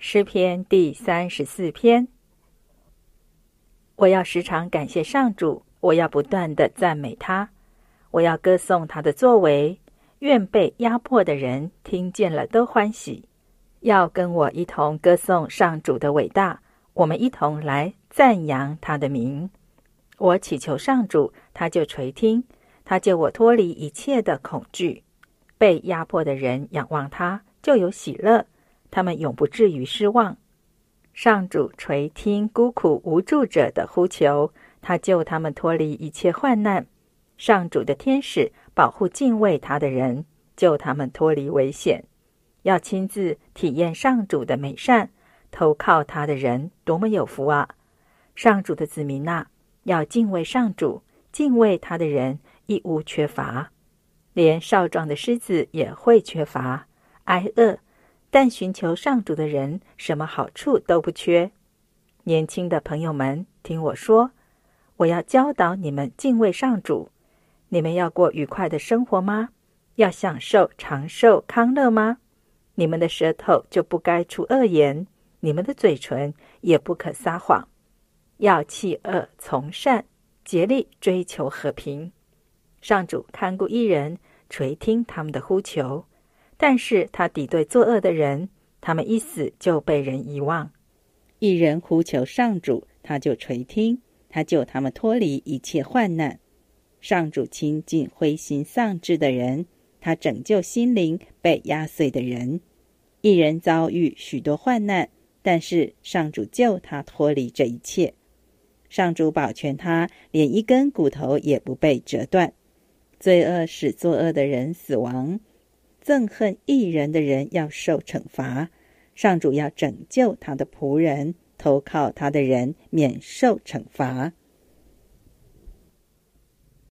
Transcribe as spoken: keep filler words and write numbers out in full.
诗篇第三十四篇。我要时常感谢上主，我要不断地赞美他，我要歌颂他的作为，愿被压迫的人听见了都欢喜。要跟我一同歌颂上主的伟大，我们一同来赞扬他的名。我祈求上主，他就垂听，他救我脱离一切的恐惧。被压迫的人仰望他，就有喜乐，他们永不至于失望。上主垂听孤苦无助者的呼求，他救他们脱离一切患难。上主的天使保护敬畏他的人，救他们脱离危险。要亲自体验上主的美善，投靠他的人多么有福啊！上主的子民啊，要敬畏上主，敬畏他的人一无缺乏。连少壮的狮子也会缺乏挨饿，但寻求上主的人什么好处都不缺。年轻的朋友们，听我说，我要教导你们敬畏上主。你们要过愉快的生活吗？要享受长寿康乐吗？你们的舌头就不该出恶言，你们的嘴唇也不可撒谎。要弃恶从善，竭力追求和平。上主看顾义人，垂听他们的呼求，但是他敌对作恶的人，他们一死就被人遗忘。义人呼求上主，他就垂听，他救他们脱离一切患难。上主亲近灰心丧志的人，他拯救心灵被压碎的人。义人遭遇许多患难，但是上主救他脱离这一切。上主保全他，连一根骨头也不被折断。罪恶使作恶的人死亡，憎恨义人的人要受惩罚。上主要拯救他的仆人，投靠他的人免受惩罚。